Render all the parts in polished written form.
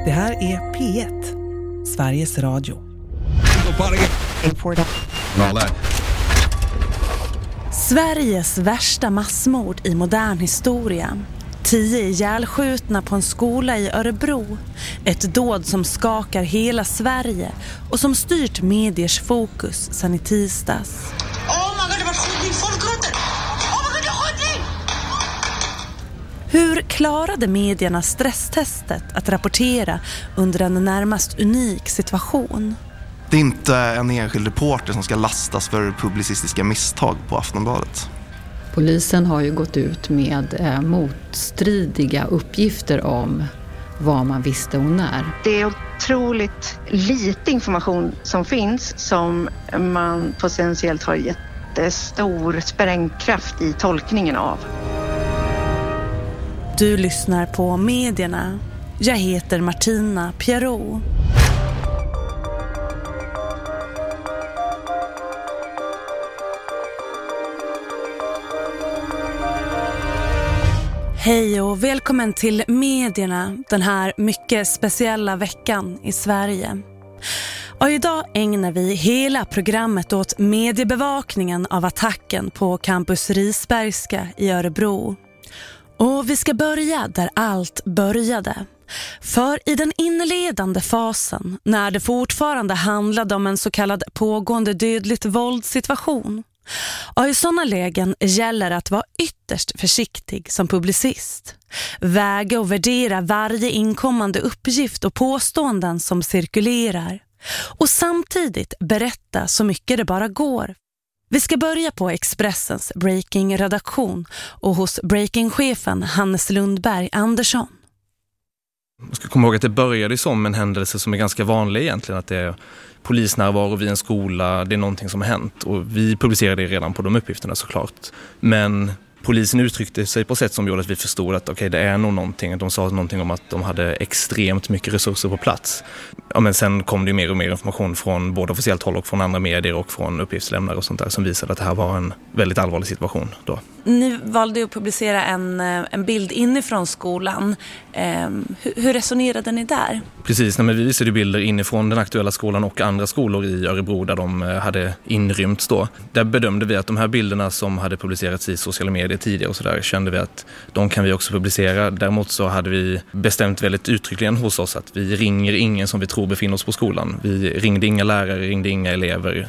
Det här är P1, Sveriges Radio. Sveriges värsta massmord i modern historia. 10 ihjälskjutna på en skola i Örebro. Ett dåd som skakar hela Sverige och som styrt mediers fokus sedan i tisdags. Det var skjutning, folkgrottor! Det var skjutning! Hur klarade medierna stresstestet att rapportera under en närmast unik situation? Det är inte en enskild reporter som ska lastas för publicistiska misstag på Aftonbladet. Polisen har ju gått ut med motstridiga uppgifter om vad man visste och när. Det är otroligt lite information som finns som man potentiellt har jättestor sprängkraft i tolkningen av. Du lyssnar på medierna. Jag heter Martina Pierrot. Hej och välkommen till medierna den här mycket speciella veckan i Sverige. Och idag ägnar vi hela programmet åt mediebevakningen av attacken på Campus Risbergska i Örebro. Och vi ska börja där allt började. För i den inledande fasen, när det fortfarande handlade om en så kallad pågående dödligt våldssituation, och i sådana lägen gäller att vara ytterst försiktig som publicist. Väga och värdera varje inkommande uppgift och påståenden som cirkulerar. Och samtidigt berätta så mycket det bara går. Vi ska börja på Expressens Breaking-redaktion och hos Breaking-chefen Hannes Lundberg Andersson. Man ska komma ihåg att det började som en händelse som är ganska vanlig egentligen, att det är polisnärvaro vid en skola, det är någonting som har hänt, och vi publicerade det redan på de uppgifterna såklart. Men polisen uttryckte sig på sätt som gjorde att vi förstod att okej, det är nog någonting. De sa någonting om att de hade extremt mycket resurser på plats. Ja, men sen kom det mer och mer information från både officiellt håll och från andra medier och från uppgiftslämnare och sånt där som visade att det här var en väldigt allvarlig situation då. Ni valde att publicera en bild inifrån skolan. Hur resonerade ni där? Precis, men vi visade bilder inifrån den aktuella skolan och andra skolor i Örebro där de hade inrymts då. Där bedömde vi att de här bilderna som hade publicerats i sociala medier tidigare och sådär, kände vi att de kan vi också publicera. Däremot så hade vi bestämt väldigt uttryckligen hos oss att vi ringer ingen som vi tror befinner oss på skolan. Vi ringde inga lärare, ringde inga elever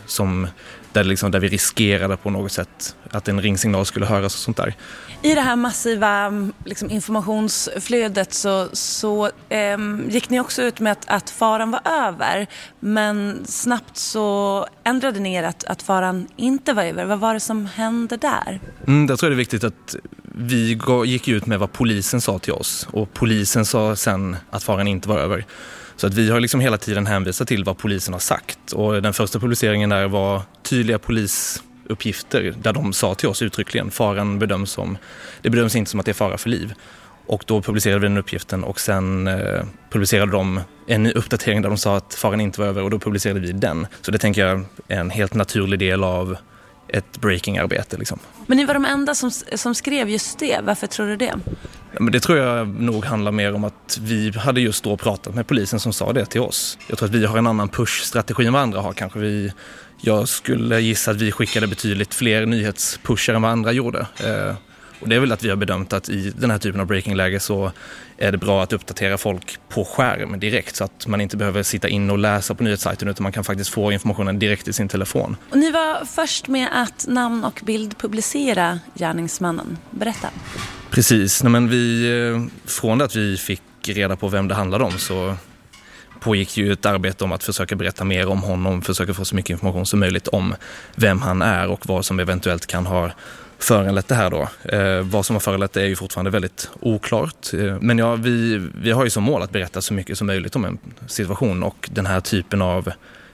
där vi riskerade på något sätt att en ringsignal skulle höras och sånt där. I det här massiva informationsflödet så gick ni också ut med att faran var över, men snabbt så ändrade ni er att faran inte var över. Vad var det som hände där? Jag tror det är viktigt att vi gick ut med vad polisen sa till oss, och polisen sa sen att faran inte var över. Så att vi har hela tiden hänvisat till vad polisen har sagt. Och den första publiceringen där var tydliga polisuppgifter där de sa till oss uttryckligen faran bedöms inte som att det är fara för liv. Och då publicerade vi den uppgiften, och sen publicerade de en uppdatering där de sa att faran inte var över, och då publicerade vi den. Så det tänker jag är en helt naturlig del av ett breaking-arbete. Men ni var de enda som skrev just det. Varför tror du det? Men det tror jag nog handlar mer om att vi hade just då pratat med polisen som sa det till oss. Jag tror att vi har en annan push-strategi än vad andra har. Jag skulle gissa att vi skickade betydligt fler nyhetspushar än vad andra gjorde. Och det är väl att vi har bedömt att i den här typen av breaking-läge så är det bra att uppdatera folk på skärm direkt, så att man inte behöver sitta in och läsa på nyhetssajten, utan man kan faktiskt få informationen direkt i sin telefon. Och ni var först med att namn och bild publicera gärningsmannen. Berätta. Precis, men från det att vi fick reda på vem det handlade om så pågick ju ett arbete om att försöka berätta mer om honom, försöka få så mycket information som möjligt om vem han är och vad som eventuellt kan ha föranlett det här då. Vad som har föranlett det är ju fortfarande väldigt oklart. Men ja, vi har ju som mål att berätta så mycket som möjligt om en situation, och den här typen av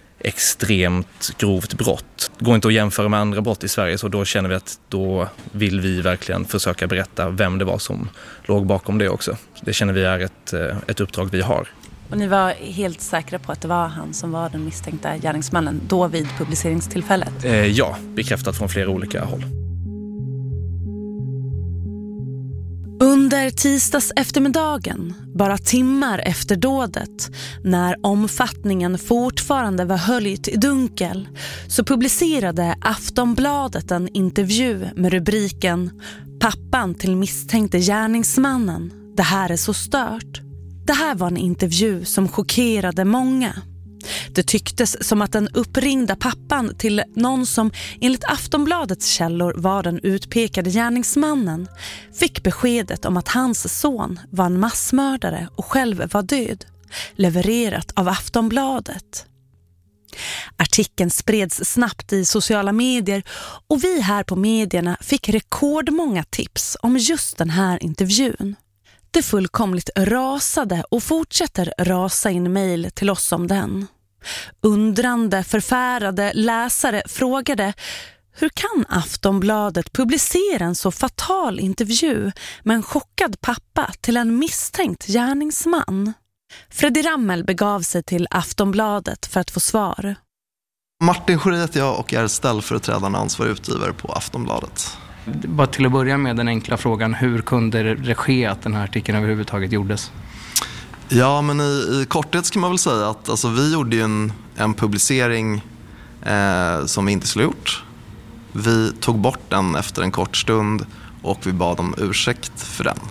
extremt grovt brott går inte att jämföra med andra brott i Sverige, så då känner vi att då vill vi verkligen försöka berätta vem det var som låg bakom det också. Det känner vi är ett uppdrag vi har. Och ni var helt säkra på att det var han som var den misstänkta gärningsmannen då vid publiceringstillfället? Ja, bekräftat från flera olika håll. Under tisdags eftermiddagen, bara timmar efter dådet, när omfattningen fortfarande var höljd i dunkel, så publicerade Aftonbladet en intervju med rubriken "Pappan till misstänkte gärningsmannen. Det här är så stört." Det här var en intervju som chockerade många. Det tycktes som att den uppringda pappan till någon som enligt Aftonbladets källor var den utpekade gärningsmannen fick beskedet om att hans son var en massmördare och själv var död, levererat av Aftonbladet. Artikeln spreds snabbt i sociala medier och vi här på medierna fick rekordmånga tips om just den här intervjun. Det fullkomligt rasade och fortsätter rasa in mejl till oss om den. Undrande, förfärade läsare frågade: hur kan Aftonbladet publicera en så fatal intervju med en chockad pappa till en misstänkt gärningsman? Freddy Rammel begav sig till Aftonbladet för att få svar. Martin Schori heter jag och är ställföreträdande ansvarig utgivare på Aftonbladet. Bara till att börja med den enkla frågan, hur kunde det ske att den här artikeln överhuvudtaget gjordes? Ja, men i korthet ska man väl säga att alltså, vi gjorde ju en publicering som vi inte skulle gjort. Vi tog bort den efter en kort stund och vi bad om ursäkt för den.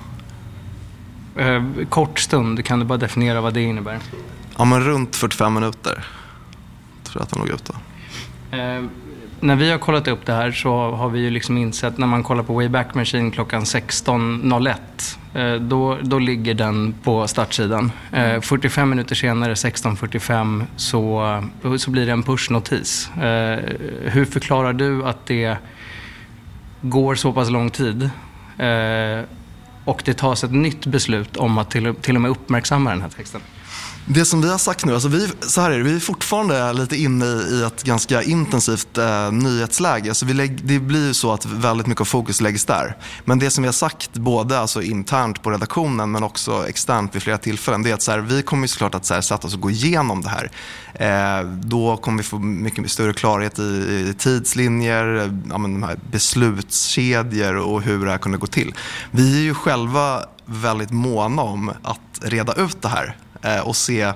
Kort stund, kan du bara definiera vad det innebär? Ja, men runt 45 minuter tror jag att den låg ute. När vi har kollat upp det här så har vi ju liksom insett, när man kollar på Wayback Machine klockan 16.01, då ligger den på startsidan. 45 minuter senare, 16.45, så blir det en pushnotis. Hur förklarar du att det går så pass lång tid och det tas ett nytt beslut om att till och med uppmärksamma den här texten? Det som vi har sagt nu, alltså vi är fortfarande lite inne i ett ganska intensivt nyhetsläge. Så det blir ju så att väldigt mycket av fokus läggs där. Men det som vi har sagt både alltså internt på redaktionen men också externt vid flera tillfällen, det är att så här, vi kommer ju såklart att så här, sätta oss och gå igenom det här. Då kommer vi få mycket större klarhet i tidslinjer, de här beslutskedjor och hur det här kunde gå till. Vi är ju själva väldigt måna om att reda ut det här. Och se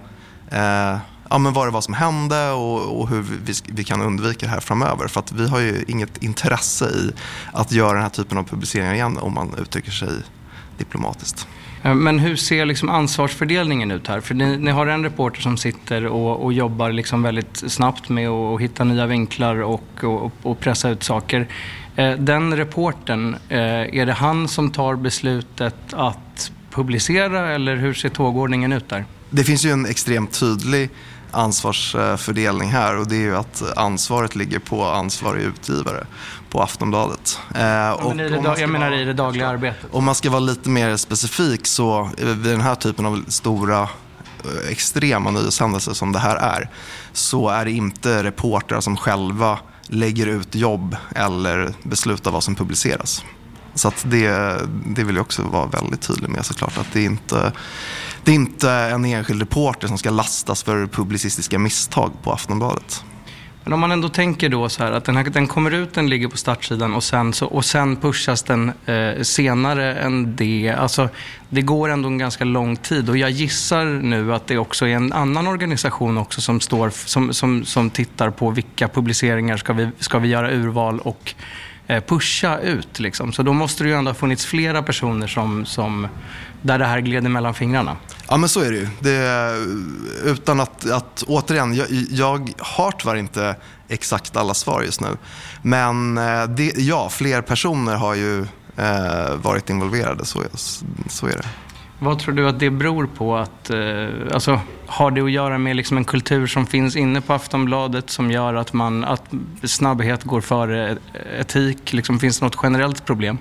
men vad det var som hände och hur vi kan undvika det här framöver. För att vi har ju inget intresse i att göra den här typen av publiceringar igen om man uttrycker sig diplomatiskt. Men hur ser liksom ansvarsfördelningen ut här? För ni har en reporter som sitter och jobbar liksom väldigt snabbt med att hitta nya vinklar och pressa ut saker. Den reportern, är det han som tar beslutet att publicera eller hur ser tågordningen ut där? Det finns ju en extremt tydlig ansvarsfördelning här och det är ju att ansvaret ligger på ansvarig utgivare på Aftonbladet. Jag menar i det dagliga arbetet. Om man ska vara lite mer specifik så vid den här typen av stora extrema nyhetshändelser som det här är, så är det inte reportrar som själva lägger ut jobb eller beslutar vad som publiceras. Så att det vill jag också vara väldigt tydlig med såklart, att det är inte en enskild reporter som ska lastas för publicistiska misstag på Aftonbladet. Men om man ändå tänker då så här att den kommer ut, den ligger på startsidan och sen pushas den senare än det. Alltså det går ändå en ganska lång tid och jag gissar nu att det också är en annan organisation också som tittar på vilka publiceringar ska vi göra urval och pusha ut liksom. Så då måste det ju ändå ha funnits flera personer som där det här gled mellan fingrarna. Ja, men så är det ju. Utan att återigen, jag har tyvärr inte exakt alla svar just nu. Men fler personer har ju varit involverade, så är det. Vad tror du att det beror på? Alltså, har det att göra med liksom en kultur som finns inne på Aftonbladet som gör att snabbhet går före etik? Liksom, finns det något generellt problem?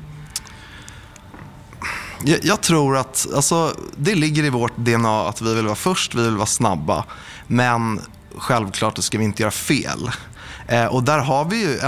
Jag tror att det ligger i vårt DNA att vi vill vara först, vi vill vara snabba. Men självklart ska vi inte göra fel. Och där har vi ju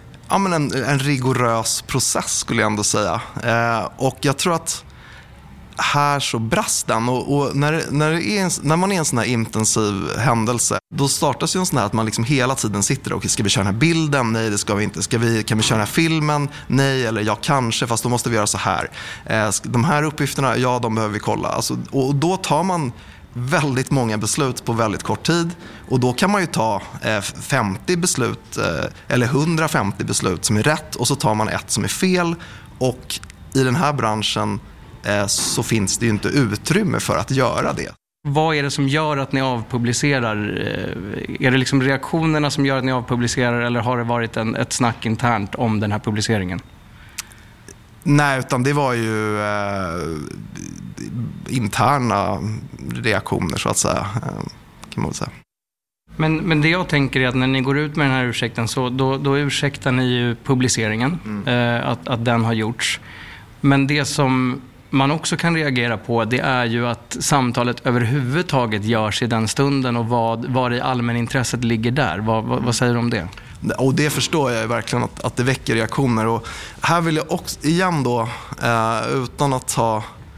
en rigorös process skulle jag ändå säga. Och jag tror att här så brast den. Och när man är en sån här intensiv händelse, då startas ju en sån här att man liksom hela tiden sitter och ska vi köra den här bilden? Nej, det ska vi inte. Kan vi köra den här filmen? Nej, eller ja, kanske, fast då måste vi göra så här. De här uppgifterna, ja, de behöver vi kolla. Alltså, och då tar man väldigt många beslut på väldigt kort tid, och då kan man ju ta 50 beslut eller 150 beslut som är rätt, och så tar man ett som är fel. Och i den här branschen så finns det ju inte utrymme för att göra det. Vad är det som gör att ni avpublicerar? Är det liksom reaktionerna som gör att ni avpublicerar, eller har det varit ett snack internt om den här publiceringen? Nej, utan det var ju interna reaktioner så att säga, kan man väl säga. Men det jag tänker är att när ni går ut med den här ursäkten, så då ursäktar ni ju publiceringen, att den har gjorts. Men det som man också kan reagera på, det är ju att samtalet överhuvudtaget görs i den stunden, och vad i allmänintresset ligger där. Vad säger du om det? Och det förstår jag verkligen att det väcker reaktioner. Och här vill jag också igen då, utan att ha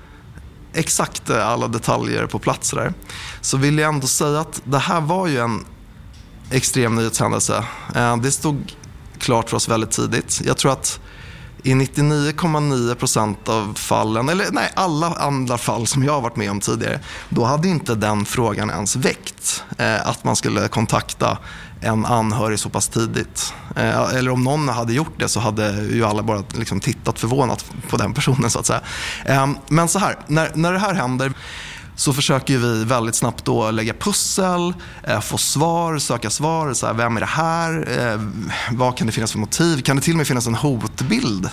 exakt alla detaljer på plats där, så vill jag ändå säga att det här var ju en extrem nyhetshändelse. Det stod klart för oss väldigt tidigt. Jag tror att i 99,9% av fallen, eller nej, alla andra fall som jag har varit med om tidigare, då hade inte den frågan ens väckt att man skulle kontakta en anhörig så pass tidigt. Eller om någon hade gjort det, så hade ju alla bara liksom tittat förvånat på den personen så att säga. Men så här, när det här händer, så försöker vi väldigt snabbt då lägga pussel, få svar, söka svar. Så här, vem är det här? Vad kan det finnas för motiv? Kan det till och med finnas en hotbild?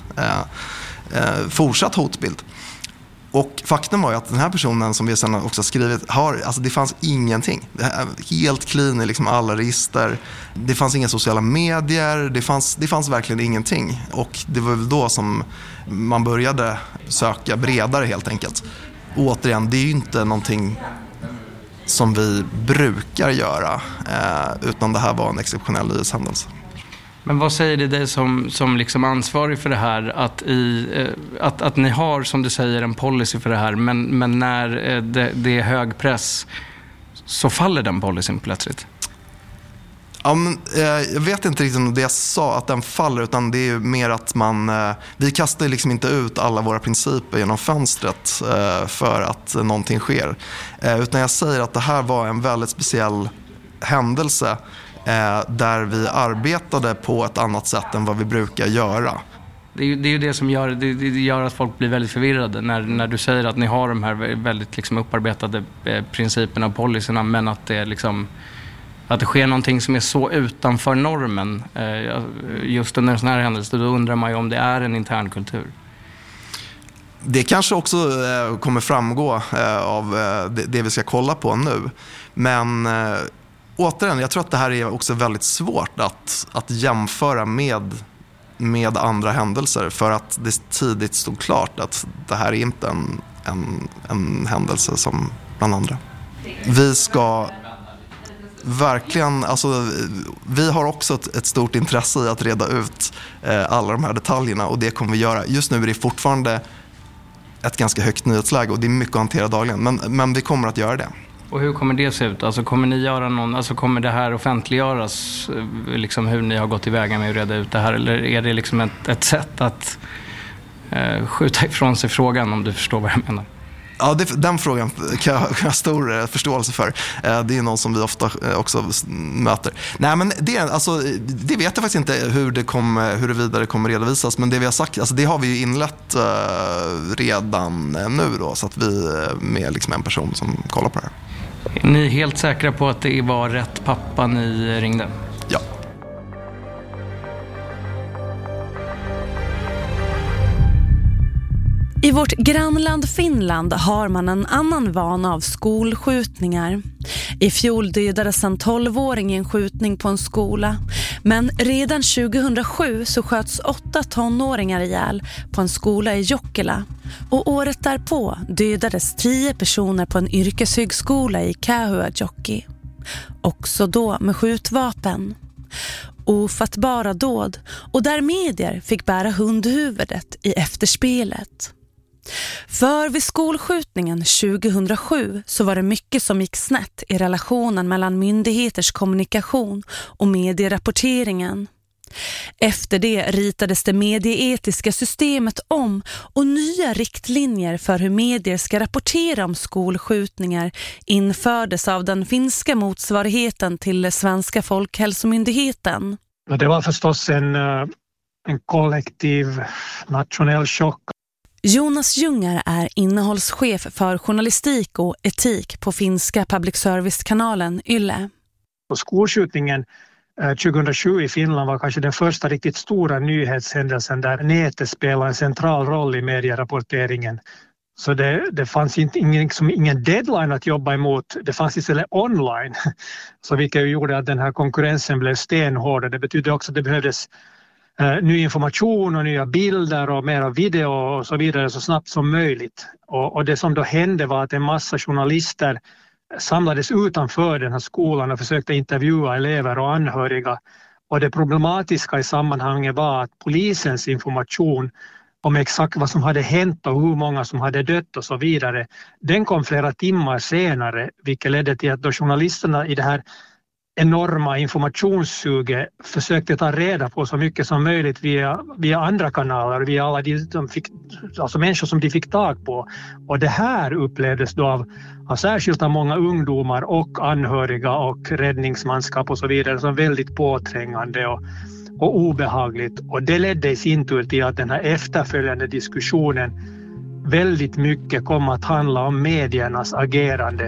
Fortsatt hotbild. Och faktum var ju att den här personen som vi sedan också skrivit alltså det fanns ingenting. Helt clean i liksom alla register. Det fanns inga sociala medier. Det fanns verkligen ingenting. Och det var väl då som man började söka bredare helt enkelt. Och återigen, det är ju inte någonting som vi brukar göra, utan det här var en exceptionell nyhetshändelse. Men vad säger det dig som liksom ansvarig för det här, att ni har, som du säger, en policy för det här, men när det är hög press så faller den policyn plötsligt? Ja, men, jag vet inte riktigt om det jag sa att den faller, utan det är mer att vi kastar liksom inte ut alla våra principer genom fönstret för att någonting sker. Utan jag säger att det här var en väldigt speciell händelse där vi arbetade på ett annat sätt än vad vi brukar göra. Det är ju det som gör att folk blir väldigt förvirrade när du säger att ni har de här väldigt liksom upparbetade principerna och policyerna, men att det liksom att det sker någonting som är så utanför normen just under en sån här händelse. Då undrar man ju om det är en intern kultur. Det kanske också kommer framgå av det vi ska kolla på nu. Men återigen, jag tror att det här är också väldigt svårt att jämföra med andra händelser, för att det tidigt stod klart att det här är inte en händelse som bland andra. Vi ska verkligen, alltså, vi har också ett stort intresse i att reda ut alla de här detaljerna, och det kommer vi göra. Just nu är det fortfarande ett ganska högt nyhetsläge och det är mycket att hantera dagligen, men vi kommer att göra det. Och hur kommer det se ut? Alltså kommer ni göra kommer det här offentliggöras, liksom hur ni har gått tillväga med att reda ut det här, eller är det liksom ett sätt att skjuta ifrån sig frågan, om du förstår vad jag menar? Ja, den frågan kan jag ha stor förståelse för. Det är någon som vi ofta också möter. Nej, men det vet jag faktiskt inte huruvida det kommer redovisas. Men det vi har sagt, alltså det har vi ju inlett redan nu då, så att vi är med liksom en person som kollar på det här. Är ni helt säkra på att det var rätt pappa ni ringde? Ja. I vårt grannland Finland har man en annan vana av skolskjutningar. I fjol dödades en 12-åring i en skjutning på en skola. Men redan 2007 så sköts 8 tonåringar ihjäl på en skola i Jokela. Och året därpå dödades 10 personer på en yrkeshögskola i Kauhajoki. Också då med skjutvapen. Ofattbara dåd, och där medier fick bära hundhuvudet i efterspelet. För vid skolskjutningen 2007 så var det mycket som gick snett i relationen mellan myndigheters kommunikation och medierapporteringen. Efter det ritades det medieetiska systemet om och nya riktlinjer för hur medier ska rapportera om skolskjutningar infördes av den finska motsvarigheten till Svenska folkhälsomyndigheten. Det var förstås en kollektiv nationell chock. Jonas Jungar är innehållschef för journalistik och etik på finska public service-kanalen Yle. Skolskjutningen 2007 i Finland var kanske den första riktigt stora nyhetshändelsen där nätet spelar en central roll i medierapporteringen. Så det fanns ingen deadline att jobba emot, det fanns istället online. Så vilket gjorde att den här konkurrensen blev stenhård. Det betydde också att det behövdes ny information och nya bilder och mera video och så vidare så snabbt som möjligt. Och det som då hände var att en massa journalister samlades utanför den här skolan och försökte intervjua elever och anhöriga. Och det problematiska i sammanhanget var att polisens information om exakt vad som hade hänt och hur många som hade dött och så vidare, den kom flera timmar senare, vilket ledde till att då journalisterna i det här enorma informationssuget försökte ta reda på så mycket som möjligt via andra kanaler, via alla alltså människor som de fick tag på. Och det här upplevdes då av särskilt av många ungdomar och anhöriga och räddningsmanskap och så vidare som väldigt påträngande och obehagligt. Och det ledde i sin tur till att den här efterföljande diskussionen väldigt mycket kom att handla om mediernas agerande.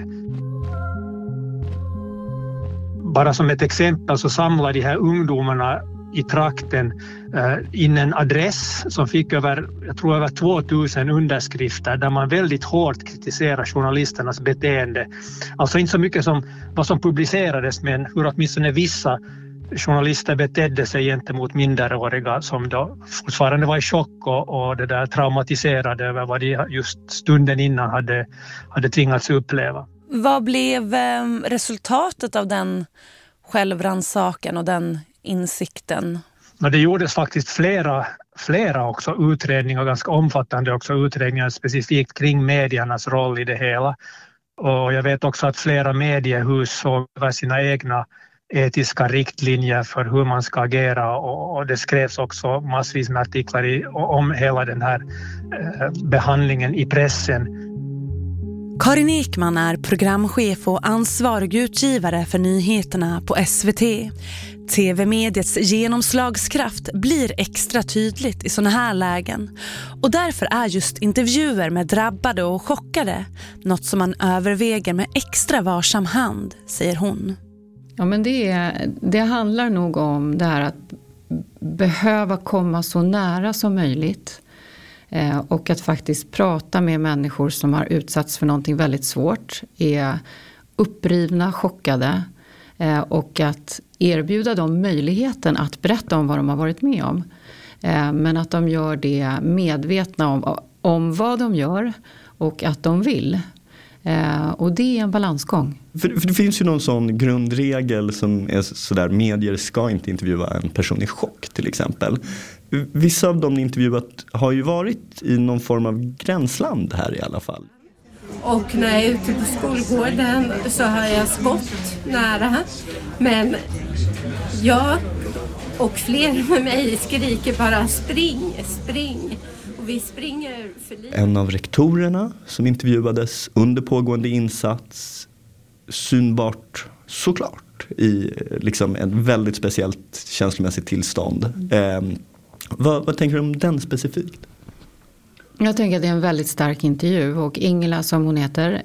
Bara som ett exempel så samlade de här ungdomarna i trakten in en adress som fick över 2000 underskrifter där man väldigt hårt kritiserar journalisternas beteende. Alltså inte så mycket som vad som publicerades, men hur åtminstone vissa journalister betedde sig gentemot minderåriga som då fortfarande var i chock och det där traumatiserade över vad de just stunden innan hade tvingats uppleva. Vad blev resultatet av den självrannsakan och den insikten? Det gjordes faktiskt flera också utredningar, ganska omfattande också utredningar specifikt kring mediernas roll i det hela. Och jag vet också att flera mediehus såg över sina egna etiska riktlinjer för hur man ska agera och det skrevs också massvis med artiklar om hela den här behandlingen i pressen. Karin Ekman är programchef och ansvarig utgivare för nyheterna på SVT. TV-mediets genomslagskraft blir extra tydligt i såna här lägen. Och därför är just intervjuer med drabbade och chockade något som man överväger med extra varsam hand, säger hon. Ja, men det handlar nog om det här att behöva komma så nära som möjligt. Och att faktiskt prata med människor som har utsatts för någonting väldigt svårt, är upprivna, chockade, och att erbjuda dem möjligheten att berätta om vad de har varit med om. Men att de gör det medvetna om vad de gör och att de vill. Och det är en balansgång. För det finns ju någon sån grundregel som är sådär, medier ska inte intervjua en person i chock till exempel. Vissa av dem ni intervjuat har ju varit i någon form av gränsland här i alla fall. Och när jag är ute på skolgården så har jag skott nära. Men jag och fler med mig skriker bara spring. Och vi springer för livet. En av rektorerna som intervjuades under pågående insats, synbart såklart i liksom ett väldigt speciellt känslomässigt tillstånd. Vad tänker du om den specifikt? Jag tänker att det är en väldigt stark intervju och Ingela, som hon heter,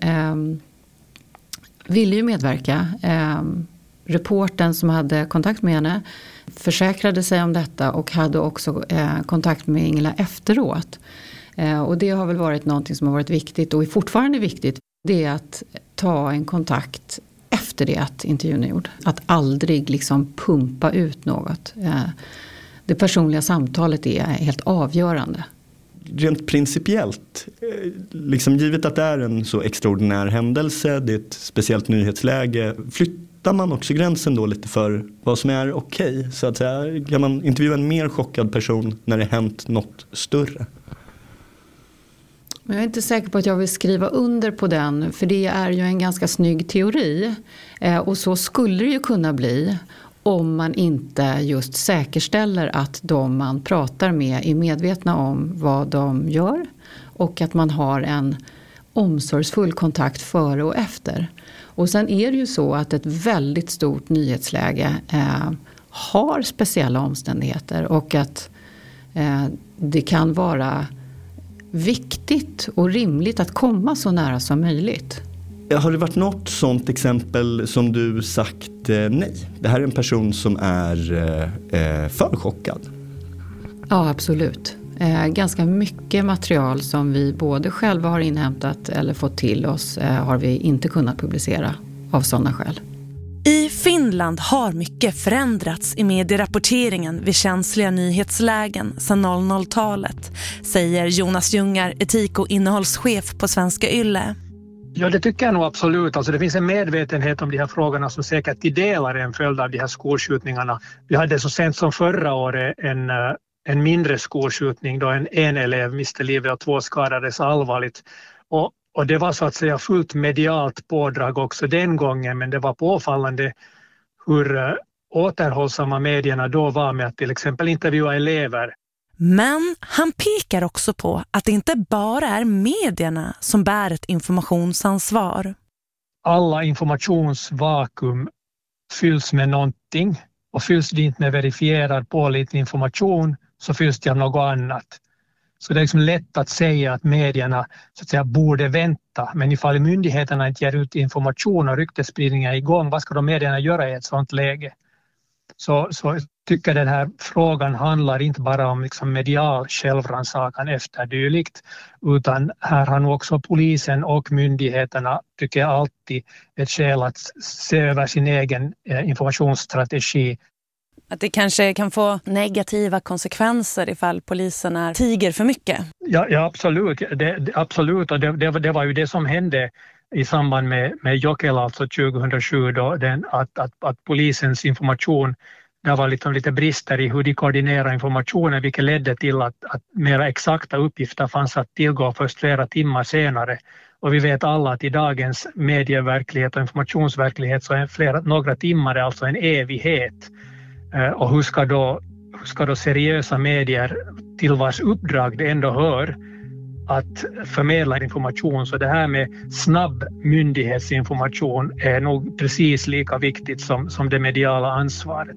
ville ju medverka. Reporten som hade kontakt med henne försäkrade sig om detta och hade också kontakt med Ingela efteråt. Och det har väl varit någonting som har varit viktigt och är fortfarande viktigt. Det är att ta en kontakt efter det att intervjun är gjord. Att aldrig liksom pumpa ut något. Det personliga samtalet är helt avgörande. Rent principiellt, liksom givet att det är en så extraordinär händelse, det är ett speciellt nyhetsläge, flyttar man också gränsen då lite för vad som är okej? Så att säga, kan man intervjua en mer chockad person när det hänt något större? Jag är inte säker på att jag vill skriva under på den, för det är ju en ganska snygg teori. Och så skulle det ju kunna bli om man inte just säkerställer att de man pratar med är medvetna om vad de gör och att man har en omsorgsfull kontakt före och efter. Och sen är det ju så att ett väldigt stort nyhetsläge har speciella omständigheter och att det kan vara viktigt och rimligt att komma så nära som möjligt. Har det varit något sånt exempel som du sagt nej? Det här är en person som är för chockad. Ja, absolut. Ganska mycket material som vi både själva har inhämtat eller fått till oss har vi inte kunnat publicera av sådana skäl. I Finland har mycket förändrats i medierapporteringen vid känsliga nyhetslägen sedan 00-talet, säger Jonas Jungar, etik- och innehållschef på Svenska Yle. Ja, det tycker jag nog absolut. Alltså det finns en medvetenhet om de här frågorna som säkert till delar är en följd av de här skolskjutningarna. Vi hade så sent som förra året en mindre skolskjutning då en elev miste livet och 2 skadades allvarligt. Och det var så att säga fullt medialt pådrag också den gången, men det var påfallande hur återhållsamma medierna då var med att till exempel intervjua elever. Men han pekar också på att det inte bara är medierna som bär ett informationsansvar. Alla informationsvakuum fylls med någonting, och fylls det inte med verifierad pålitlig information så fylls det av något annat. Så det är liksom lätt att säga att medierna så att säga borde vänta, men ifall myndigheterna inte ger ut information och ryktesspridningar igång, vad ska de medierna göra i ett sådant läge? Så jag tycker den här frågan handlar inte bara om liksom medial självrannsakan efter dylikt, utan här har nog också polisen och myndigheterna, tycker jag, alltid ett skäl att se över sin egen informationsstrategi. Att det kanske kan få negativa konsekvenser ifall poliserna tiger för mycket. Ja, absolut. Absolut. Och det var ju det som hände i samband med Jokela, alltså 2007, då, att polisens information, det var liksom lite brister i hur de koordinerar informationen, vilket ledde till att mera exakta uppgifter fanns att tillgå först flera timmar senare. Och vi vet alla att i dagens medieverklighet och informationsverklighet så är några timmar alltså en evighet. Och hur ska då seriösa medier, till vars uppdrag det ändå hör att förmedla information, så det här med snabb myndighetsinformation är nog precis lika viktigt som det mediala ansvaret.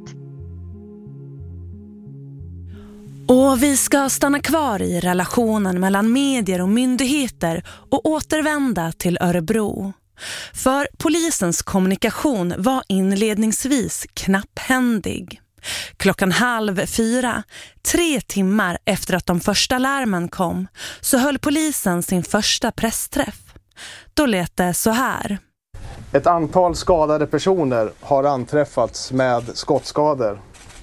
Och vi ska stanna kvar i relationen mellan medier och myndigheter och återvända till Örebro. För polisens kommunikation var inledningsvis knapphändig. 3:30, 3 timmar efter att de första larmen kom, så höll polisen sin första pressträff. Då lät det så här. Ett antal skadade personer har anträffats med skottskador.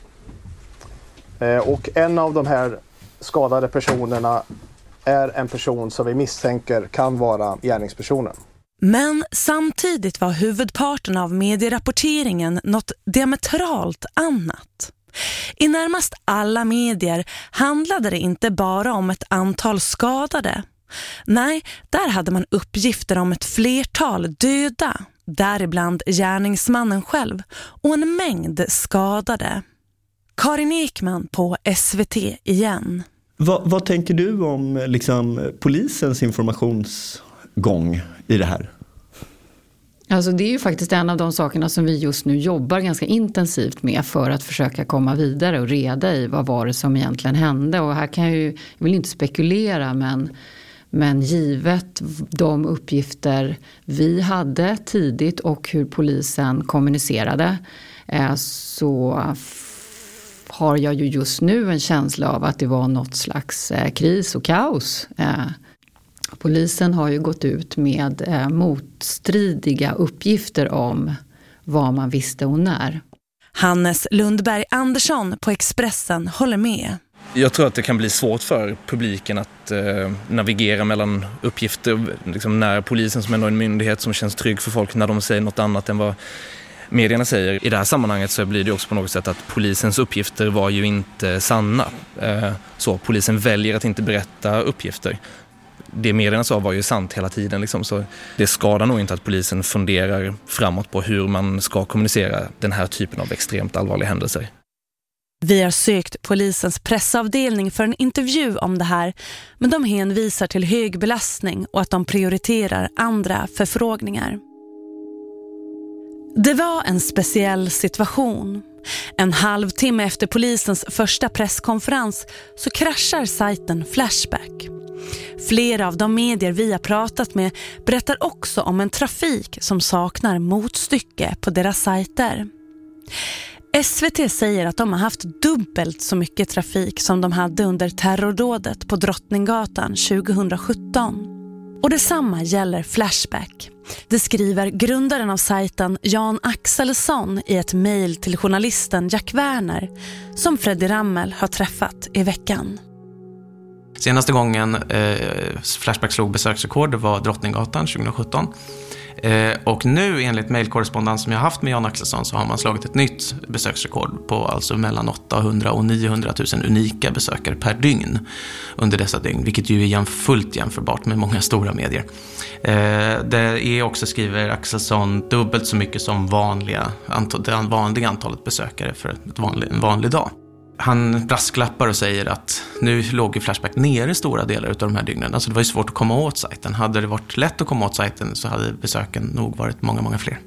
Och en av de här skadade personerna är en person som vi misstänker kan vara gärningspersonen. Men samtidigt var huvudparten av medierapporteringen något diametralt annat. I närmast alla medier handlade det inte bara om ett antal skadade. Nej, där hade man uppgifter om ett flertal döda, däribland gärningsmannen själv, och en mängd skadade. Karin Ekman på SVT igen. Vad tänker du om liksom, polisens informationsgång i det här? Alltså det är ju faktiskt en av de sakerna som vi just nu jobbar ganska intensivt med för att försöka komma vidare och reda i vad var det som egentligen hände. Och här kan jag vill inte spekulera, men givet de uppgifter vi hade tidigt och hur polisen kommunicerade så har jag ju just nu en känsla av att det var något slags kris och kaos. Polisen har ju gått ut med motstridiga uppgifter om vad man visste och när. Hannes Lundberg Andersson på Expressen håller med. Jag tror att det kan bli svårt för publiken att navigera mellan uppgifter. Liksom när polisen, som är en myndighet som känns trygg för folk, när de säger något annat än vad medierna säger. I det här sammanhanget så blir det också på något sätt att polisens uppgifter var ju inte sanna. Så polisen väljer att inte berätta uppgifter. det medierna sa var ju sant hela tiden. Liksom. Så det skadar nog inte att polisen funderar framåt på hur man ska kommunicera den här typen av extremt allvarliga händelser. Vi har sökt polisens pressavdelning för en intervju om det här, men de hänvisar till hög belastning och att de prioriterar andra förfrågningar. Det var en speciell situation. En halvtimme efter polisens första presskonferens så kraschar sajten Flashback. Flera av de medier vi har pratat med berättar också om en trafik som saknar motstycke på deras sajter. SVT säger att de har haft dubbelt så mycket trafik som de hade under terrordådet på Drottninggatan 2017. Och detsamma gäller Flashback. Det skriver grundaren av sajten Jan Axelsson i ett mejl till journalisten Jack Werner som Freddy Rammel har träffat i veckan. Senaste gången Flashback slog besöksrekord var Drottninggatan 2017. Och nu enligt mejlkorrespondens som jag har haft med Jan Axelsson så har man slagit ett nytt besöksrekord på alltså mellan 800 och 900 000 unika besökare per dygn under dessa dygn, vilket ju är fullt jämförbart med många stora medier. Det är också, skriver Axelsson, dubbelt så mycket som det vanliga antalet besökare för en vanlig dag. Han brasklappar och säger att nu låg ju Flashback nere stora delar av de här dygnen. Alltså det var ju svårt att komma åt sajten. Hade det varit lätt att komma åt sajten så hade besöken nog varit många, många fler.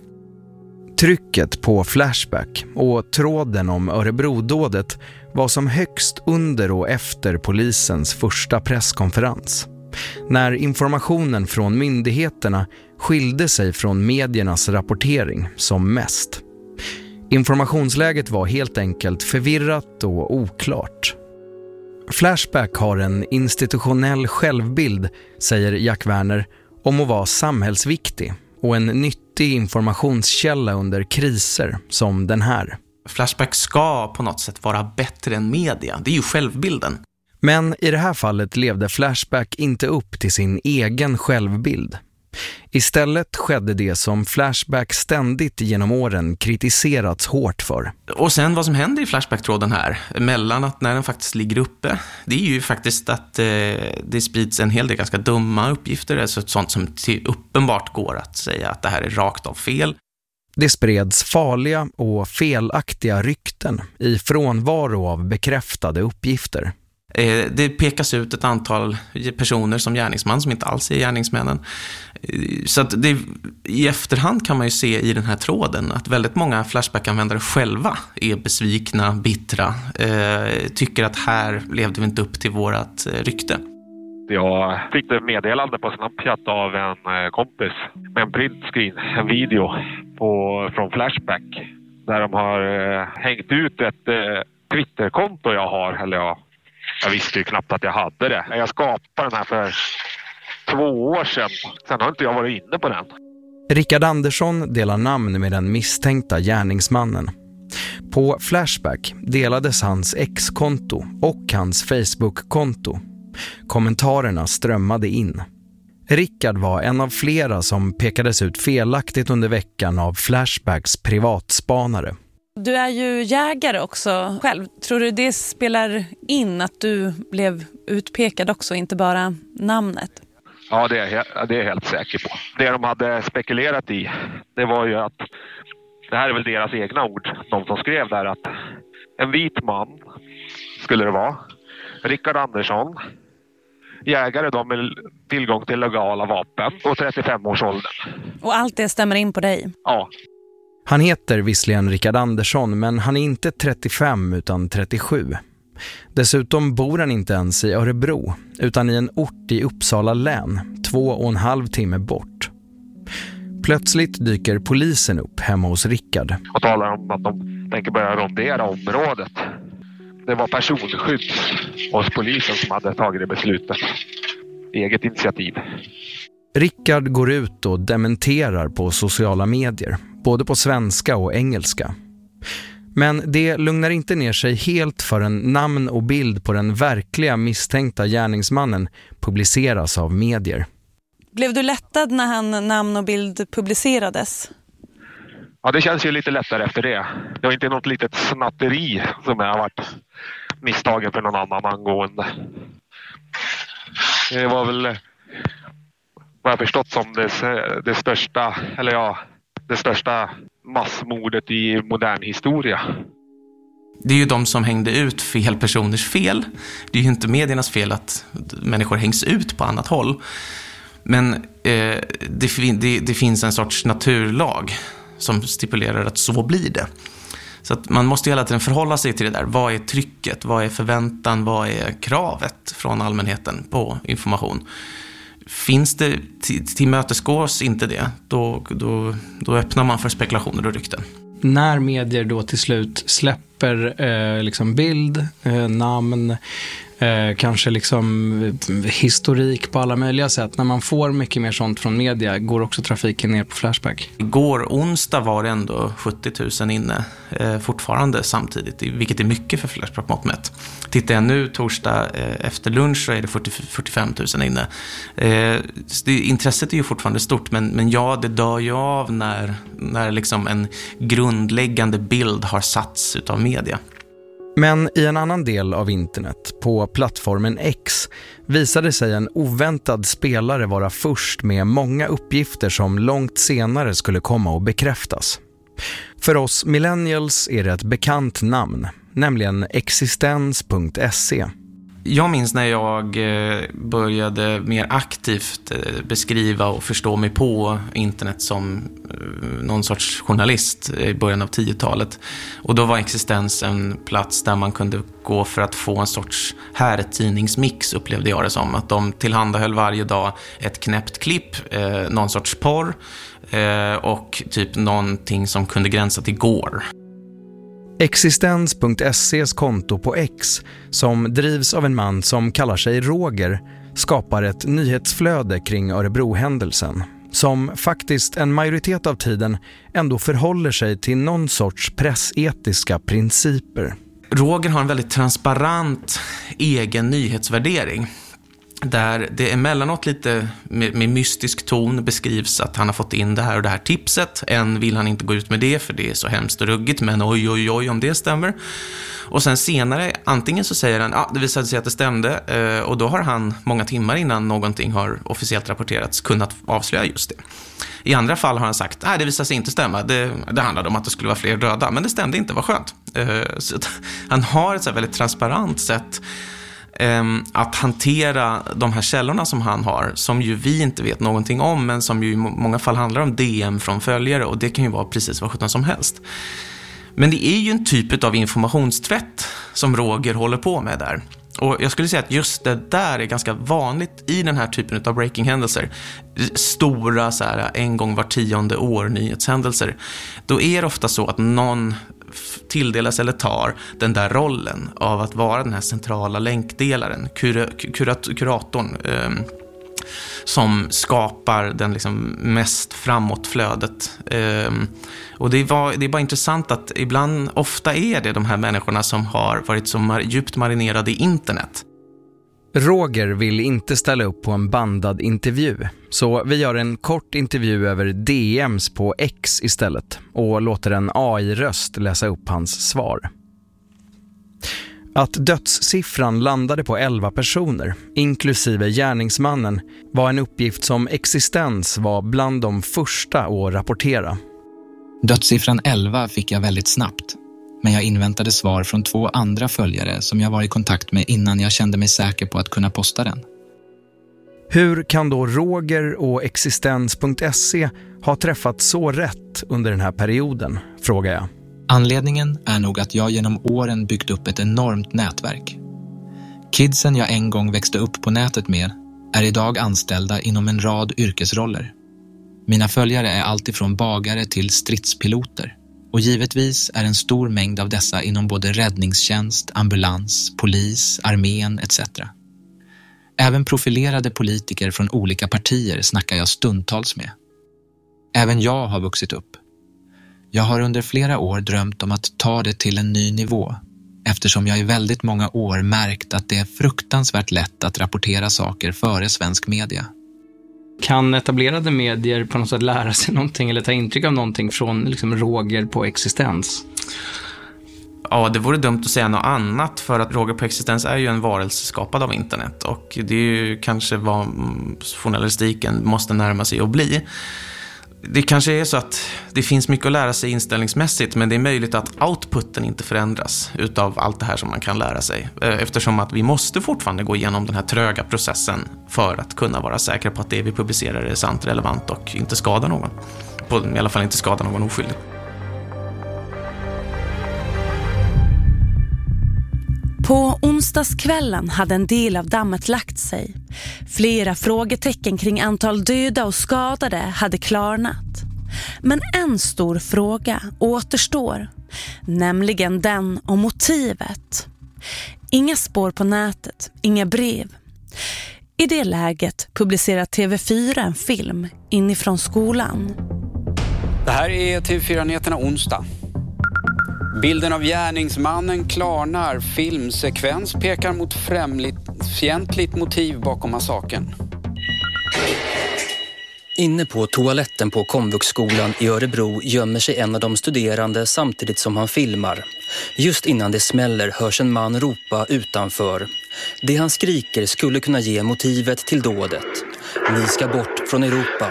Trycket på Flashback och tråden om Örebrodådet var som högst under och efter polisens första presskonferens. När informationen från myndigheterna skilde sig från mediernas rapportering som mest. Informationsläget var helt enkelt förvirrat och oklart. Flashback har en institutionell självbild, säger Jack Werner, om att vara samhällsviktig och en nyttig informationskälla under kriser som den här. Flashback ska på något sätt vara bättre än media. Det är ju självbilden. Men i det här fallet levde Flashback inte upp till sin egen självbild. Istället skedde det som Flashback ständigt genom åren kritiserats hårt för. Och sen vad som händer i Flashback-tråden här, mellan att när den faktiskt ligger uppe, det är ju faktiskt att det sprids en hel del ganska dumma uppgifter, alltså sånt som uppenbart går att säga att det här är rakt av fel. Det spreds farliga och felaktiga rykten i frånvaro av bekräftade uppgifter. Det pekas ut ett antal personer som gärningsman som inte alls är gärningsmännen. Så att i efterhand kan man ju se i den här tråden att väldigt många Flashback-användare själva är besvikna, bittra, tycker att här levde vi inte upp till vårat rykte. Jag fick ett meddelande på Snapchat av en kompis med en printscreen, en video från Flashback där de har hängt ut ett Twitterkonto jag har, eller jag visste ju knappt att jag hade det. Jag skapade den här för 2 år sedan. Sen har inte jag varit inne på den. Rickard Andersson delar namn med den misstänkta gärningsmannen. På Flashback delades hans ex-konto och hans Facebook-konto. Kommentarerna strömmade in. Rickard var en av flera som pekades ut felaktigt under veckan av Flashbacks privatspanare. Du är ju jägare också själv. Tror du det spelar in att du blev utpekad också, inte bara namnet? Ja, det är jag helt säker på. Det de hade spekulerat i, det var ju att, det här är väl deras egna ord, de som skrev där, att en vit man skulle det vara, Rickard Andersson, jägare då med tillgång till legala vapen och 35-årsåldern. Och allt det stämmer in på dig? Ja. Han heter visserligen Rickard Andersson, men han är inte 35 utan 37. Dessutom bor han inte ens i Örebro utan i en ort i Uppsala län, 2,5 timmar bort. Plötsligt dyker polisen upp hemma hos Rickard. Och talar om att de tänker börja rondera området. Det var personskydd hos polisen som hade tagit det beslutet. Eget initiativ. Rickard går ut och dementerar på sociala medier, både på svenska och engelska. Men det lugnar inte ner sig helt förrän namn och bild på den verkliga misstänkta gärningsmannen publiceras av medier. Blev du lättad när namn och bild publicerades? Ja, det känns ju lite lättare efter det. Det var inte något litet snatteri som har varit misstagen för någon annan angående. Det var väl vad jag förstått som det största, eller ja, det största massmordet i modern historia. Det är ju de som hängde ut fel personers fel. Det är ju inte mediernas fel att människor hängs ut på annat håll. Men det finns en sorts naturlag som stipulerar att så blir det. Så att man måste hela tiden förhålla sig till det där. Vad är trycket? Vad är förväntan? Vad är kravet från allmänheten på information? Finns det tillmötesgås inte det, då öppnar man för spekulationer och rykten. När medier då till slut släpper liksom bild, namn, kanske liksom historik på alla möjliga sätt. När man får mycket mer sånt från media går också trafiken ner på Flashback. Igår onsdag var det ändå 70 000 inne fortfarande samtidigt, vilket är mycket för Flashback-mått mätt. Tittar jag nu torsdag efter lunch så är det 45 000 inne. Intresset är ju fortfarande stort, men ja, det dör ju av när liksom en grundläggande bild har satts utav media. Men i en annan del av internet, på plattformen X, visade sig en oväntad spelare vara först med många uppgifter som långt senare skulle komma att bekräftas. För oss millennials är det ett bekant namn, nämligen existens.se. Jag minns när jag började mer aktivt beskriva och förstå mig på internet som någon sorts journalist i början av 10-talet. Och då var Existens en plats där man kunde gå för att få en sorts herrtidningsmix, upplevde jag det som. Att de tillhandahöll varje dag ett knäppt klipp, någon sorts porr och typ någonting som kunde gränsa till gore. Existens.ses konto på X, som drivs av en man som kallar sig Roger, skapar ett nyhetsflöde kring Örebrohändelsen, som faktiskt en majoritet av tiden ändå förhåller sig till någon sorts pressetiska principer. Roger har en väldigt transparent egen nyhetsvärdering, där det emellanåt lite med mystisk ton beskrivs att han har fått in det här och det här tipset. Än vill han inte gå ut med det för det är så hemskt och ruggigt, men oj om det stämmer. Och sen senare, antingen så säger han det visade sig att det stämde, och då har han många timmar innan någonting har officiellt rapporterats kunnat avslöja just det. I andra fall har han sagt, det visade sig inte stämma, det handlade om att det skulle vara fler döda, men det stämde inte, vad skönt. Så han har ett så väldigt transparent sätt att hantera de här källorna som han har, som ju vi inte vet någonting om, men som ju i många fall handlar om DM från följare, och det kan ju vara precis vad sjutton som helst. Men det är ju en typ av informationstvätt som Roger håller på med där. Och jag skulle säga att just det där är ganska vanligt i den här typen av breaking-händelser. Stora så här, en gång var 10:e år nyhetshändelser. Då är det ofta så att någon tilldelas eller tar den där rollen av att vara den här centrala länkdelaren, kuratorn, som skapar den liksom mest framåtflödet. Och det är bara intressant att ofta är det de här människorna som har varit så djupt marinerade i internet. Roger vill inte ställa upp på en bandad intervju, så vi gör en kort intervju över DMs på X istället och låter en AI-röst läsa upp hans svar. Att dödssiffran landade på 11 personer, inklusive gärningsmannen, var en uppgift som Existens var bland de första att rapportera. Dödssiffran 11 fick jag väldigt snabbt, men jag inväntade svar från 2 andra följare som jag var i kontakt med innan jag kände mig säker på att kunna posta den. Hur kan då Roger och Existens.se ha träffat så rätt under den här perioden, frågar jag. Anledningen är nog att jag genom åren byggt upp ett enormt nätverk. Kidsen jag en gång växte upp på nätet med är idag anställda inom en rad yrkesroller. Mina följare är alltifrån bagare till stridspiloter, och givetvis är en stor mängd av dessa inom både räddningstjänst, ambulans, polis, armén etc. Även profilerade politiker från olika partier snackar jag stundtals med. Även jag har vuxit upp. Jag har under flera år drömt om att ta det till en ny nivå, eftersom jag i väldigt många år märkt att det är fruktansvärt lätt att rapportera saker före svensk media. Kan etablerade medier på något sätt lära sig någonting eller ta intryck av någonting från liksom Roger på Existens? Ja, det vore dumt att säga något annat, för att Roger på existens är ju en varelse skapad av internet, och det är ju kanske vad journalistiken måste närma sig att bli. Det kanske är så att det finns mycket att lära sig inställningsmässigt, men det är möjligt att outputen inte förändras utav allt det här som man kan lära sig, eftersom att vi måste fortfarande gå igenom den här tröga processen för att kunna vara säkra på att det vi publicerar är sant, relevant och inte skadar någon. I alla fall inte skadar någon oskyldig. På onsdagskvällen hade en del av dammet lagt sig. Flera frågetecken kring antal döda och skadade hade klarnat. Men en stor fråga återstår, nämligen den om motivet. Inga spår på nätet, inga brev. I det läget publicerar TV4 en film inifrån skolan. Det här är TV4-nyheterna onsdag. Bilden av gärningsmannen klarnar. Filmsekvens pekar mot främlingsfientligt motiv bakom massakern. Inne på toaletten på Komvuxskolan i Örebro gömmer sig en av de studerande samtidigt som han filmar. Just innan det smäller hörs en man ropa utanför. Det han skriker skulle kunna ge motivet till dådet. Ni ska bort från Europa.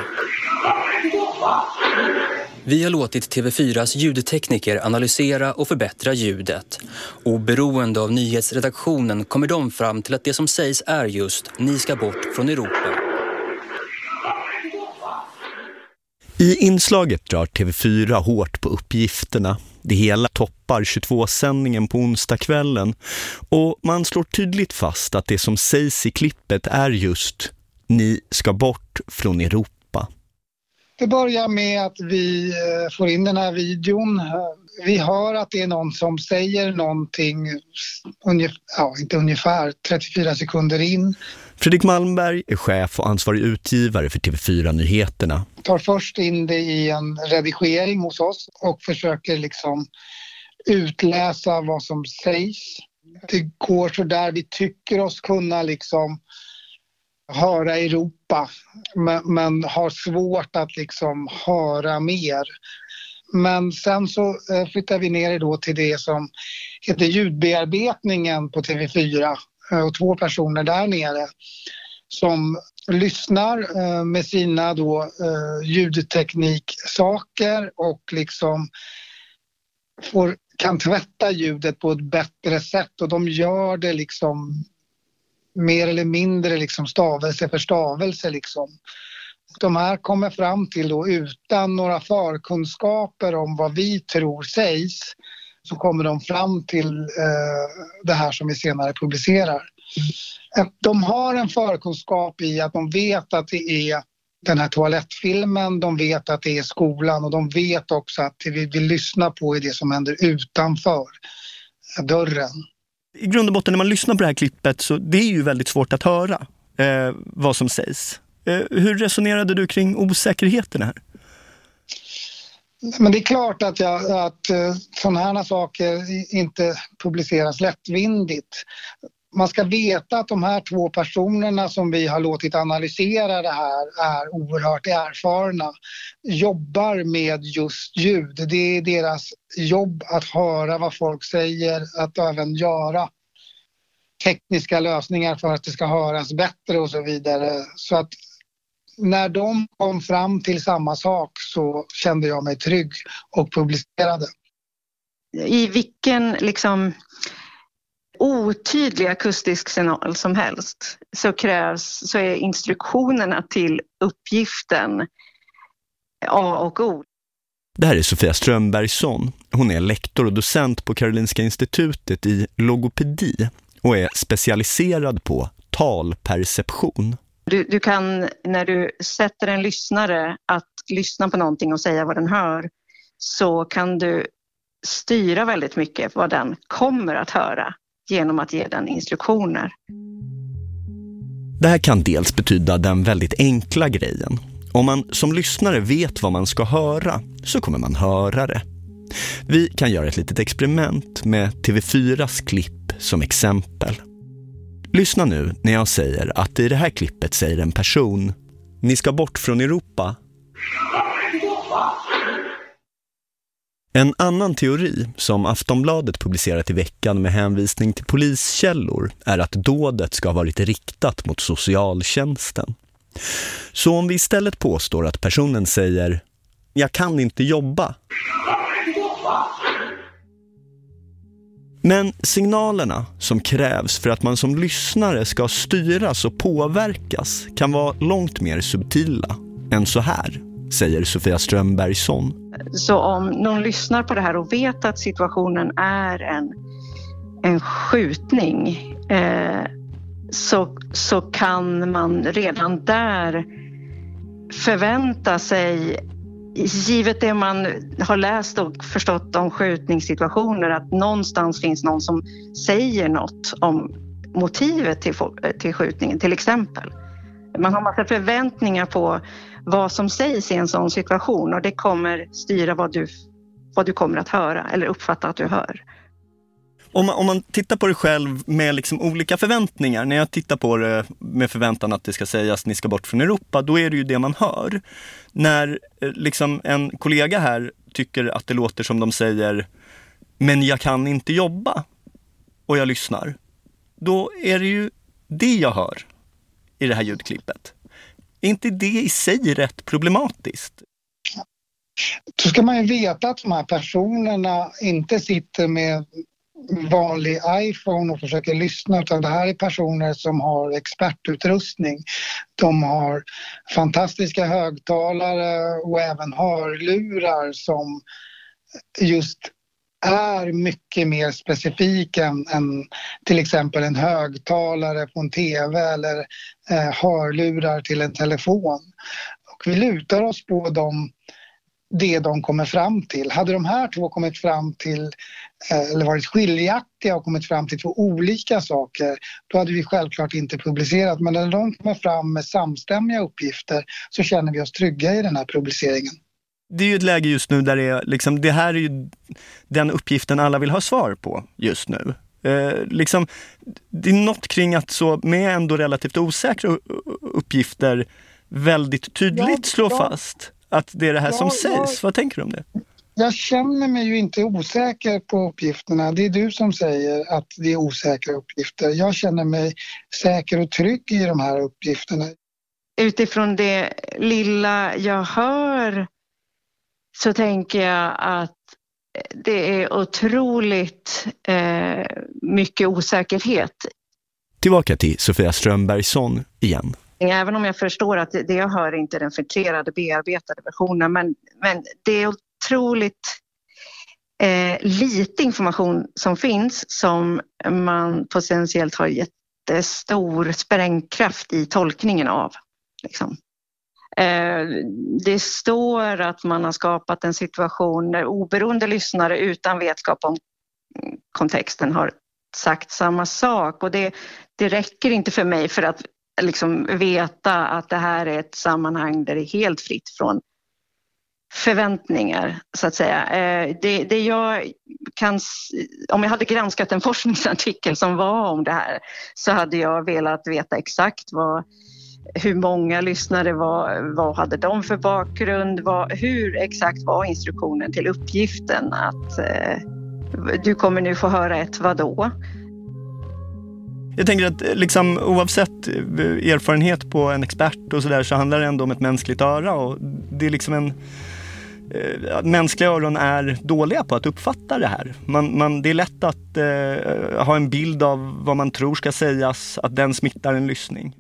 Vi har låtit TV4s ljudtekniker analysera och förbättra ljudet. Oberoende av nyhetsredaktionen kommer de fram till att det som sägs är just ni ska bort från Europa. I inslaget drar TV4 hårt på uppgifterna. Det hela toppar 22-sändningen på onsdagskvällen, och man slår tydligt fast att det som sägs i klippet är just ni ska bort från Europa. Det börjar med att vi får in den här videon. Vi hör att det är någon som säger någonting, inte ungefär 34 sekunder in. Fredrik Malmberg är chef och ansvarig utgivare för TV4-nyheterna. Tar först in det i en redigering hos oss och försöker liksom utläsa vad som sägs. Det går så där vi tycker oss kunna liksom höra Europa, men har svårt att liksom höra mer. Men sen så flyttar vi ner då till det som heter ljudbearbetningen på TV4, och 2 personer där nere som lyssnar med sina då ljudtekniksaker och liksom kan tvätta ljudet på ett bättre sätt, och de gör det liksom mer eller mindre liksom stavelse för stavelse liksom. De här kommer fram till då, utan några förkunskaper om vad vi tror sägs, så kommer de fram till det här som vi senare publicerar. De har en förkunskap i att de vet att det är den här toalettfilmen, de vet att det är skolan, och de vet också att det vi vill lyssna på är det som händer utanför dörren. I grund och botten när man lyssnar på det här klippet, så det är ju väldigt svårt att höra vad som sägs. Hur resonerade du kring osäkerheten här? Men det är klart att sådana här saker inte publiceras lättvindigt. Man ska veta att de här 2 personerna som vi har låtit analysera det här är oerhört erfarna. Jobbar med just ljud. Det är deras jobb att höra vad folk säger, att även göra tekniska lösningar för att det ska höras bättre och så vidare. Så att när de kom fram till samma sak så kände jag mig trygg och publicerade. I vilken liksom otydlig akustisk signal som helst så är instruktionerna till uppgiften A och O. Det här är Sofia Strömbergsson. Hon är lektor och docent på Karolinska institutet i logopedi och är specialiserad på talperception. Du kan, när du sätter en lyssnare att lyssna på någonting och säga vad den hör, så kan du styra väldigt mycket vad den kommer att höra genom att ge den instruktioner. Det här kan dels betyda den väldigt enkla grejen. Om man som lyssnare vet vad man ska höra, så kommer man höra det. Vi kan göra ett litet experiment med TV4s klipp som exempel. Lyssna nu när jag säger att i det här klippet säger en person: ni ska bort från Europa. En annan teori som Aftonbladet publicerat i veckan med hänvisning till poliskällor är att dådet ska ha varit riktat mot socialtjänsten. Så om vi istället påstår att personen säger "jag kan inte jobba", men signalerna som krävs för att man som lyssnare ska styras och påverkas kan vara långt mer subtila än så här, säger Sofia Strömbergsson. Så om någon lyssnar på det här och vet att situationen är en skjutning så kan man redan där förvänta sig, givet det man har läst och förstått om skjutningssituationer, att någonstans finns någon som säger något om motivet till skjutningen till exempel. Man har massa förväntningar på vad som sägs i en sån situation och det kommer styra vad du kommer att höra eller uppfatta att du hör. Om man tittar på det själv med liksom olika förväntningar, när jag tittar på det med förväntan att det ska sägas ni ska bort från Europa, då är det ju det man hör. När liksom en kollega här tycker att det låter som de säger men jag kan inte jobba och jag lyssnar, då är det ju det jag hör i det här ljudklippet. Är inte det i sig rätt problematiskt? Så ska man ju veta att de här personerna inte sitter med vanlig iPhone och försöker lyssna, utan det här är personer som har expertutrustning. De har fantastiska högtalare och även hörlurar som just är mycket mer specifik än till exempel en högtalare på en tv eller hörlurar till en telefon. Och vi lutar oss på det de kommer fram till. Hade de här två kommit fram till eller varit skiljaktiga och kommit fram till två olika saker, då hade vi självklart inte publicerat. Men när de kommer fram med samstämmiga uppgifter så känner vi oss trygga i den här publiceringen. Det är ju ett läge just nu där det är liksom, det här är ju den uppgiften alla vill ha svar på just nu. Liksom, det är något kring att så med ändå relativt osäkra uppgifter väldigt tydligt slå fast att det är det här som sägs. Vad tänker du om det? Jag känner mig ju inte osäker på uppgifterna. Det är du som säger att det är osäkra uppgifter. Jag känner mig säker och trygg i de här uppgifterna. Utifrån det lilla jag hör så tänker jag att det är otroligt mycket osäkerhet. Tillbaka till Sofia Strömbergsson igen. Även om jag förstår att det jag hör inte är den filtrerade, bearbetade versionen. Men det är otroligt lite information som finns som man potentiellt har jättestor sprängkraft i tolkningen av. Liksom. Det står att man har skapat en situation där oberoende lyssnare utan vetskap om kontexten har sagt samma sak. Och det räcker inte för mig för att liksom veta att det här är ett sammanhang där det är helt fritt från förväntningar, så att säga. Det jag kan, om jag hade granskat en forskningsartikel som var om det här, så hade jag velat veta exakt hur många lyssnare vad hade de för bakgrund, hur exakt var instruktionen till uppgiften att du kommer nu få höra ett vadå. Jag tänker att liksom, oavsett erfarenhet på en expert och sådär, så handlar det ändå om ett mänskligt öra, och det är liksom mänskliga öron är dåliga på att uppfatta det här. Det är lätt att ha en bild av vad man tror ska sägas, att den smittar en lyssning.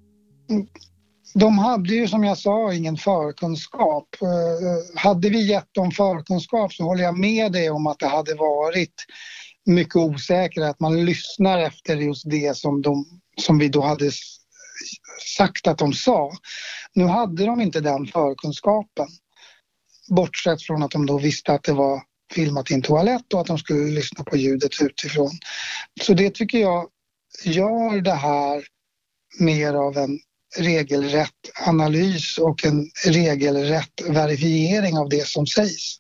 De hade ju, som jag sa, ingen förkunskap. Hade vi gett dem förkunskap så håller jag med dig om att det hade varit mycket osäkert att man lyssnar efter just det som vi då hade sagt att de sa. Nu hade de inte den förkunskapen. Bortsett från att de då visste att det var filmat i en toalett och att de skulle lyssna på ljudet utifrån. Så det tycker jag gör det här mer av en regelrätt analys och en regelrätt verifiering av det som sägs.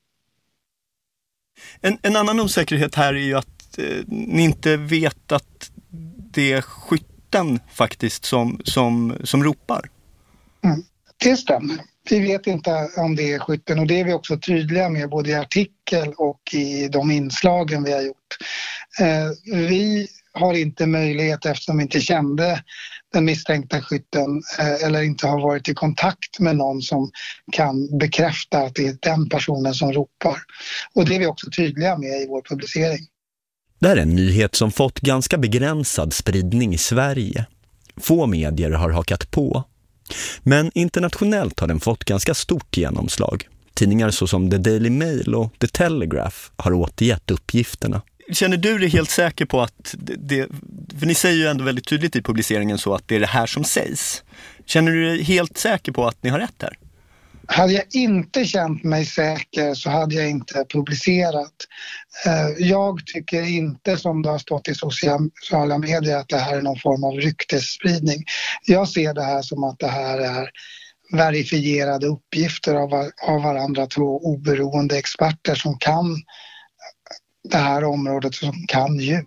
En annan osäkerhet här är ju att ni inte vet att det är skytten faktiskt som ropar. Det stämmer. Vi vet inte om det är skytten och det är vi också tydliga med både i artikel och i de inslagen vi har gjort. Vi har inte möjlighet eftersom vi inte kände den misstänkta skytten eller inte har varit i kontakt med någon som kan bekräfta att det är den personen som ropar. Och det är vi också tydliga med i vår publicering. Det här är en nyhet som fått ganska begränsad spridning i Sverige. Få medier har hakat på. Men internationellt har den fått ganska stort genomslag. Tidningar såsom The Daily Mail och The Telegraph har återgett uppgifterna. Känner du dig helt säker på att det, för ni säger ju ändå väldigt tydligt i publiceringen så att det är det här som sägs. Känner du dig helt säker på att ni har rätt här? Hade jag inte känt mig säker så hade jag inte publicerat. Jag tycker inte som det har stått i sociala medier att det här är någon form av ryktesspridning. Jag ser det här som att det här är verifierade uppgifter av varandra, två oberoende experter som kan det här området, som kan ljud.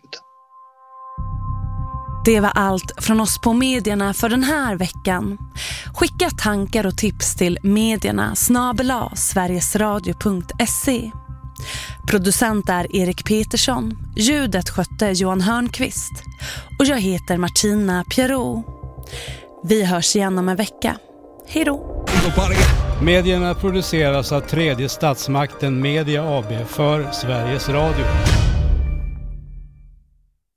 Det var allt från oss på Medierna för den här veckan. Skicka tankar och tips till medierna@sverigesradio.se. Producent är Erik Petersson. Ljudet skötte Johan Hörnqvist. Och jag heter Martina Pierrot. Vi hörs igen om en vecka. Hej då! Medierna produceras av Tredje statsmakten Media AB för Sveriges Radio.